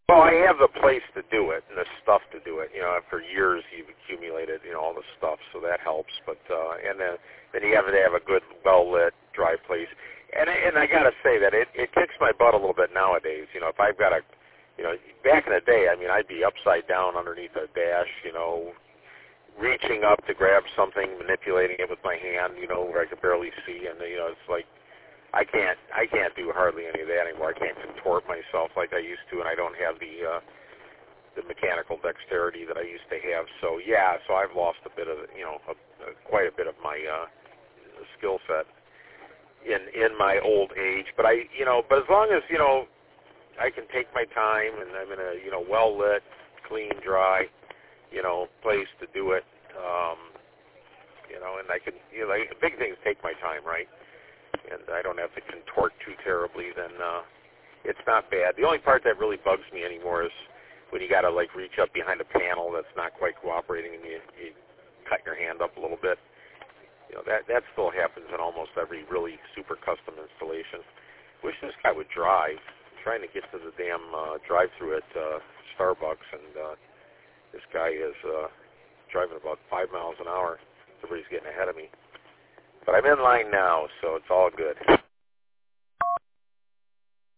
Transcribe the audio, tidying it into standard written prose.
Well, I have the place to do it and the stuff to do it. You know, for years you've accumulated, you know, all the stuff, so that helps. But and then you have to have a good, well lit, dry place. And I got to say that it kicks my butt a little bit nowadays. You know, if I've got a, you know, back in the day, I mean, I'd be upside down underneath a dash, you know, reaching up to grab something, manipulating it with my hand, you know, where I could barely see, and you know, it's like I can't do hardly any of that anymore. I can't contort myself like I used to, and I don't have the mechanical dexterity that I used to have. So yeah, so I've lost a bit of, you know, quite a bit of my skill set in my old age. But but as long as, you know, I can take my time and I'm in a, you know, well lit, clean, dry, you know, place to do it, you know, and I can, you know, like, the big thing is take my time, right? And I don't have to contort too terribly, then it's not bad. The only part that really bugs me anymore is when you got to, like, reach up behind a panel that's not quite cooperating and you cut your hand up a little bit. You know, that still happens in almost every really super custom installation. Wish this guy would drive. I'm trying to get to the damn drive-through at Starbucks, and this guy is driving about 5 miles an hour. Everybody's getting ahead of me. But I'm in line now, so it's all good.